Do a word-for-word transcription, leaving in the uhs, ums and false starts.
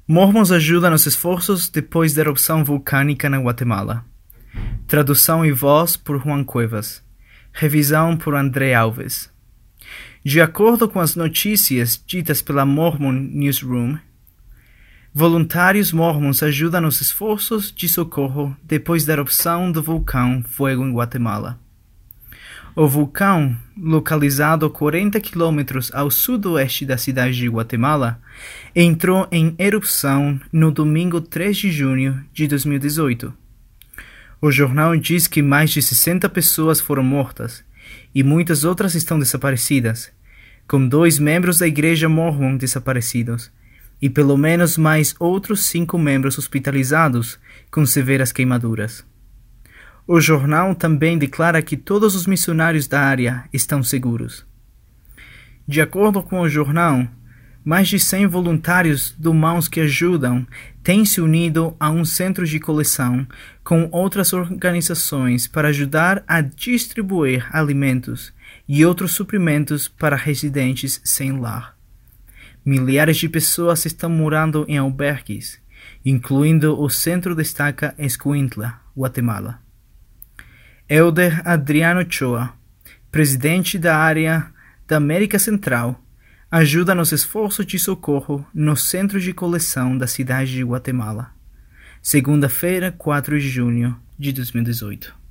Mormons ajudam nos esforços depois da erupção vulcânica na Guatemala. Tradução e voz por Juan Cuevas. Revisão por André Alves. De acordo com as notícias ditas pela Mormon Newsroom, voluntários mormons ajudam nos esforços de socorro depois da erupção do vulcão Fuego em Guatemala. O vulcão, localizado quarenta quilômetros ao sudoeste da cidade de Guatemala, entrou em erupção no domingo três de junho de dois mil e dezoito. O jornal diz que mais de sessenta pessoas foram mortas e muitas outras estão desaparecidas, com dois membros da igreja Mormon desaparecidos e pelo menos mais outros cinco membros hospitalizados com severas queimaduras. O jornal também declara que todos os missionários da área estão seguros. De acordo com o jornal, mais de cem voluntários do Mãos que Ajudam têm se unido a um centro de coleção com outras organizações para ajudar a distribuir alimentos e outros suprimentos para residentes sem lar. Milhares de pessoas estão morando em albergues, incluindo o Centro Destaca Escuintla, Guatemala. Elder Adriano Choa, presidente da área da América Central, ajuda nos esforços de socorro no centro de coleção da cidade de Guatemala. Segunda-feira, quatro de junho de dois mil e dezoito.